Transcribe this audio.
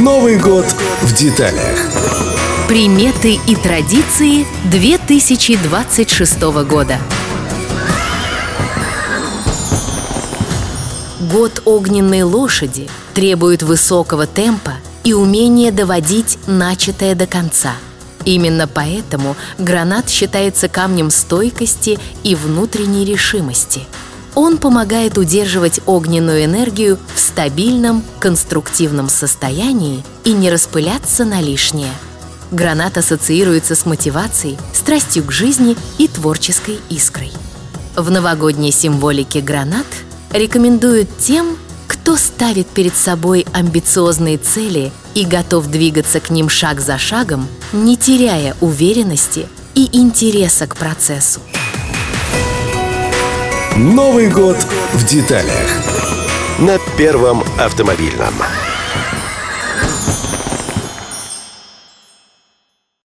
Новый год в деталях. Приметы и традиции 2026 года. Год огненной лошади требует высокого темпа и умения доводить начатое до конца. Именно поэтому гранат считается камнем стойкости и внутренней решимости. Он помогает удерживать огненную энергию в стабильном, конструктивном состоянии и не распыляться на лишнее. Гранат ассоциируется с мотивацией, страстью к жизни и творческой искрой. В новогодней символике гранат рекомендуют тем, кто ставит перед собой амбициозные цели и готов двигаться к ним шаг за шагом, не теряя уверенности и интереса к процессу. Новый год в деталях. На Первом автомобильном.